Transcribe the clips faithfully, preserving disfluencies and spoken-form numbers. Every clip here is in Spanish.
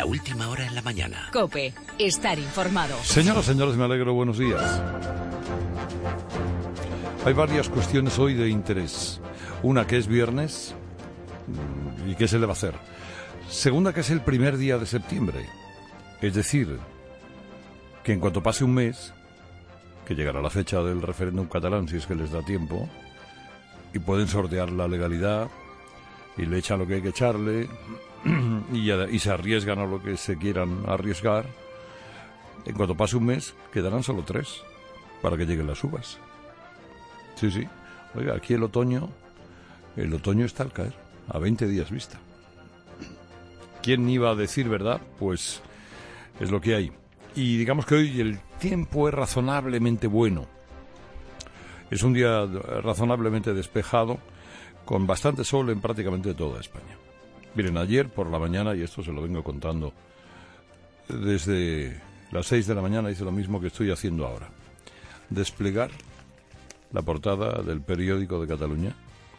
última hora en la mañana. COPE. Estar informado. Señoras, señores, me alegro. Buenos días. Hay varias cuestiones hoy de interés. Una, que es viernes y qué se le va a hacer. Segunda, que es el primer día de septiembre. Es decir, que en cuanto pase un mes, que llegará la fecha del referéndum catalán, si es que les da tiempo, y pueden sortear la legalidad, y le echan lo que hay que echarle, y, y se arriesgan a lo que se quieran arriesgar. En cuanto pase un mes, quedarán solo tres para que lleguen las uvas. Sí, sí. Oiga, aquí el otoño, el otoño está al caer, a veinte días vista. ¿Quién iba a decir verdad? Pues es lo que hay. Y digamos que hoy el tiempo es razonablemente bueno. Es un día razonablemente despejado, con bastante sol en prácticamente toda España. Miren, ayer por la mañana, y esto se lo vengo contando desde las seis de la mañana, hice lo mismo que estoy haciendo ahora. Desplegar la portada del periódico de Cataluña,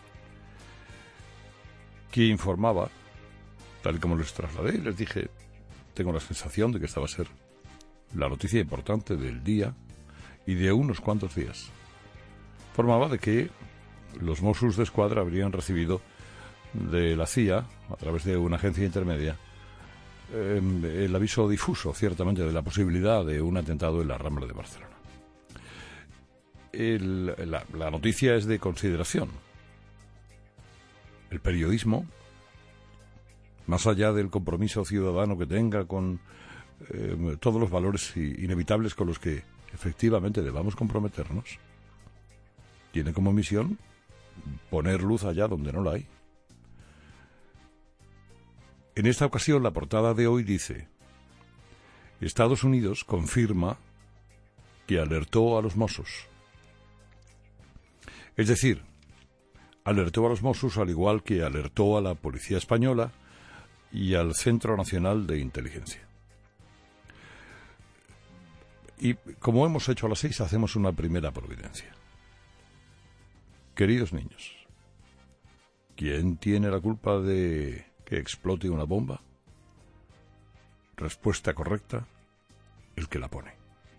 que informaba, tal y como les trasladé, y les dije, tengo la sensación de que esta va a ser la noticia importante del día y de unos cuantos días. Informaba de que los Mossos d'Esquadra habrían recibido de la C I A, a través de una agencia intermedia, eh, el aviso difuso, ciertamente, de la posibilidad de un atentado en la Rambla de Barcelona. El, la, la noticia es de consideración. El periodismo, más allá del compromiso ciudadano que tenga con eh, todos los valores inevitables con los que efectivamente debamos comprometernos, tiene como misión poner luz allá donde no la hay. En esta ocasión, la portada de hoy dice: Estados Unidos confirma que alertó a los Mossos. Es decir, alertó a los Mossos al igual que alertó a la Policía Española y al Centro Nacional de Inteligencia. Y como hemos hecho a las seis, hacemos una primera providencia. Queridos niños, ¿quién tiene la culpa de que explote una bomba? Respuesta correcta: el que la pone.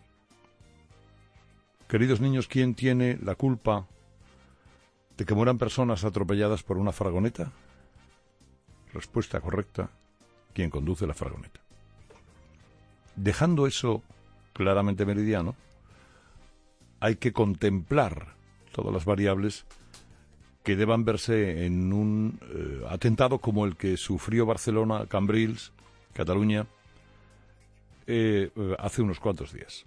Queridos niños, ¿quién tiene la culpa de que mueran personas atropelladas por una furgoneta? Respuesta correcta: quien conduce la furgoneta. Dejando eso claramente meridiano, hay que contemplar todas las variables que deban verse en un eh, atentado como el que sufrió Barcelona, Cambrils, Cataluña, eh, eh, hace unos cuantos días.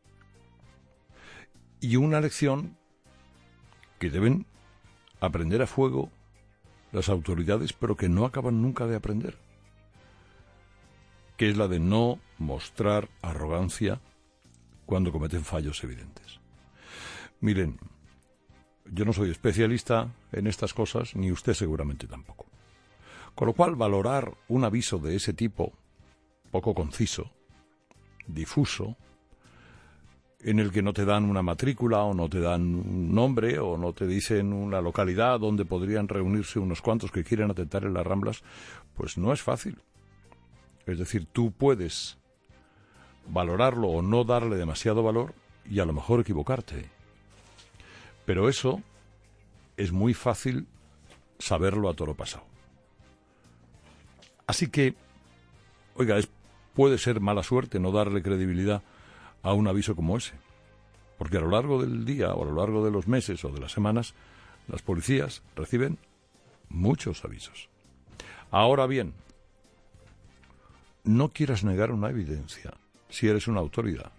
Y una lección que deben aprender a fuego las autoridades, pero que no acaban nunca de aprender, que es la de no mostrar arrogancia cuando cometen fallos evidentes. Miren, yo no soy especialista en estas cosas, ni usted seguramente tampoco. Con lo cual, valorar un aviso de ese tipo, poco conciso, difuso, en el que no te dan una matrícula o no te dan un nombre o no te dicen una localidad donde podrían reunirse unos cuantos que quieren atentar en las Ramblas, pues no es fácil. Es decir, tú puedes valorarlo o no darle demasiado valor y a lo mejor equivocarte. Pero eso es muy fácil saberlo a toro pasado. Así que, oiga, es, puede ser mala suerte no darle credibilidad a un aviso como ese, porque a lo largo del día o a lo largo de los meses o de las semanas, las policías reciben muchos avisos. Ahora bien, no quieras negar una evidencia si eres una autoridad,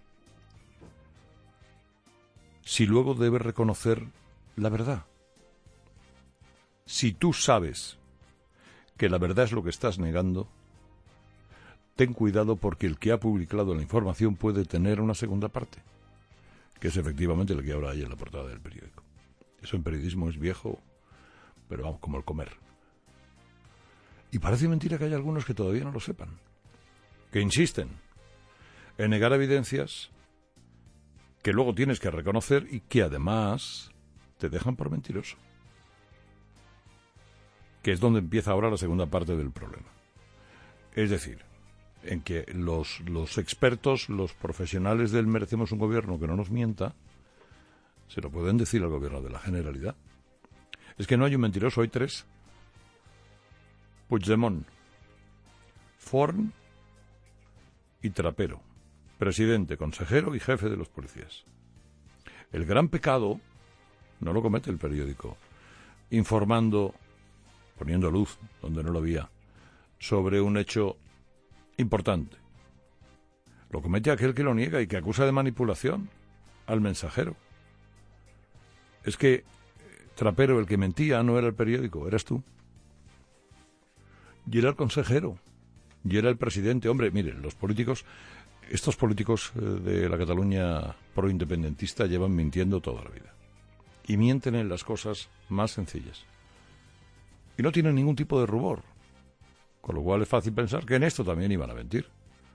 si luego debes reconocer la verdad. Si tú sabes que la verdad es lo que estás negando, ten cuidado, porque el que ha publicado la información puede tener una segunda parte, que es efectivamente lo que ahora hay en la portada del periódico. Eso en periodismo es viejo, pero vamos, como el comer. Y parece mentira que haya algunos que todavía no lo sepan, que insisten en negar evidencias que luego tienes que reconocer y que además te dejan por mentiroso. Que es donde empieza ahora la segunda parte del problema. Es decir, en que los, los expertos, los profesionales del merecemos un gobierno que no nos mienta, se lo pueden decir al gobierno de la Generalidad. Es que no hay un mentiroso, hay tres. Puigdemont, Forn y Trapero, presidente, consejero y jefe de los policías. El gran pecado no lo comete el periódico, informando, poniendo luz donde no lo había, sobre un hecho importante. Lo comete aquel que lo niega y que acusa de manipulación al mensajero. Es que Trapero, el que mentía, no era el periódico, eras tú. Y era el consejero, y era el presidente. Hombre, miren, los políticos, estos políticos de la Cataluña proindependentista llevan mintiendo toda la vida. Y mienten en las cosas más sencillas. Y no tienen ningún tipo de rubor. Con lo cual es fácil pensar que en esto también iban a mentir.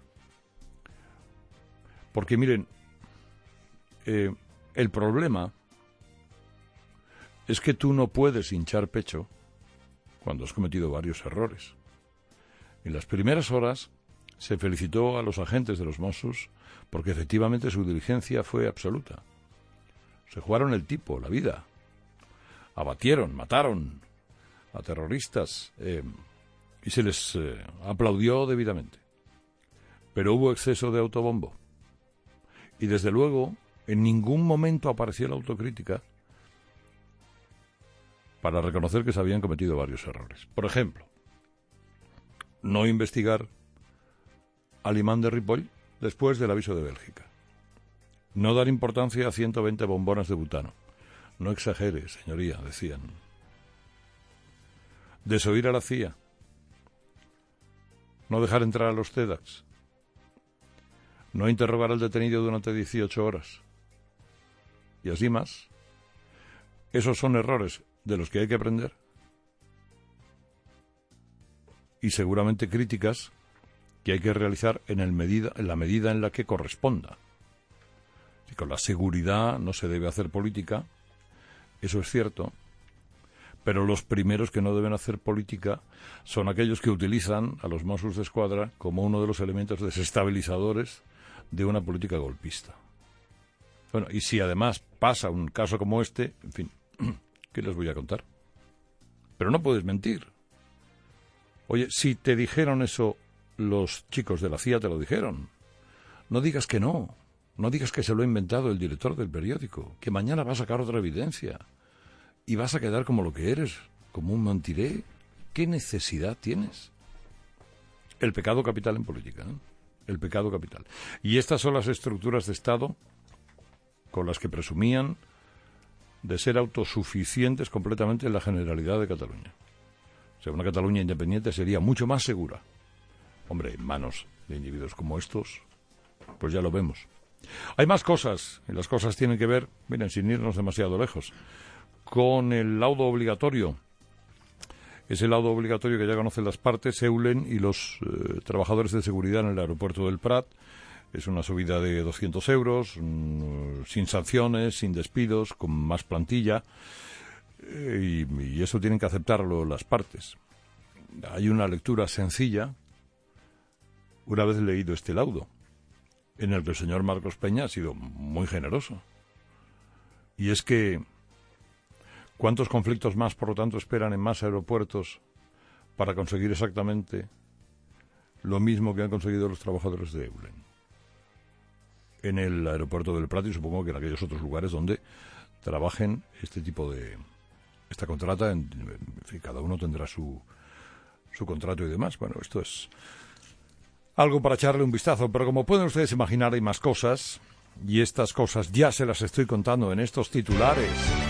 Porque miren, eh, el problema es que tú no puedes hinchar pecho cuando has cometido varios errores. En las primeras horas se felicitó a los agentes de los Mossos porque efectivamente su diligencia fue absoluta. Se jugaron el tipo, la vida. Abatieron, mataron a terroristas eh, y se les eh, aplaudió debidamente. Pero hubo exceso de autobombo. Y desde luego, en ningún momento apareció la autocrítica para reconocer que se habían cometido varios errores. Por ejemplo, no investigar al imán de Ripoll después del aviso de Bélgica. No dar importancia a ciento veinte bombonas de butano. No exagere, señoría, decían. Desoír a la C I A. No dejar entrar a los CEDAX. No interrogar al detenido durante dieciocho horas. Y así más. Esos son errores de los que hay que aprender. Y seguramente críticas que hay que realizar en, el medida, en la medida en la que corresponda. Y con la seguridad no se debe hacer política, eso es cierto, pero los primeros que no deben hacer política son aquellos que utilizan a los Mossos d'Esquadra como uno de los elementos desestabilizadores de una política golpista. Bueno, y si además pasa un caso como este, en fin, ¿qué les voy a contar? Pero no puedes mentir. Oye, si te dijeron eso los chicos de la C I A, te lo dijeron. No digas que no. No digas que se lo ha inventado el director del periódico, que mañana va a sacar otra evidencia y vas a quedar como lo que eres, como un mentiré. ¿Qué necesidad tienes? El pecado capital en política, ¿eh? El pecado capital. Y estas son las estructuras de Estado con las que presumían de ser autosuficientes completamente en la Generalidad de Cataluña. O sea, una Cataluña independiente sería mucho más segura. Hombre, en manos de individuos como estos, pues ya lo vemos. Hay más cosas, y las cosas tienen que ver, miren, sin irnos demasiado lejos, con el laudo obligatorio. Ese laudo obligatorio que ya conocen las partes, Eulen y los eh, trabajadores de seguridad en el aeropuerto del Prat. Es una subida de doscientos euros, mmm, sin sanciones, sin despidos, con más plantilla, eh, y, y eso tienen que aceptarlo las partes. Hay una lectura sencilla, una vez leído este laudo, en el que el señor Marcos Peña ha sido muy generoso. Y es que, ¿cuántos conflictos más, por lo tanto, esperan en más aeropuertos para conseguir exactamente lo mismo que han conseguido los trabajadores de Eulen? En el aeropuerto del Prat y supongo que en aquellos otros lugares donde trabajen este tipo de... esta contrata, en, en fin, cada uno tendrá su, su contrato y demás. Bueno, esto es algo para echarle un vistazo, pero como pueden ustedes imaginar hay más cosas, y estas cosas ya se las estoy contando en estos titulares.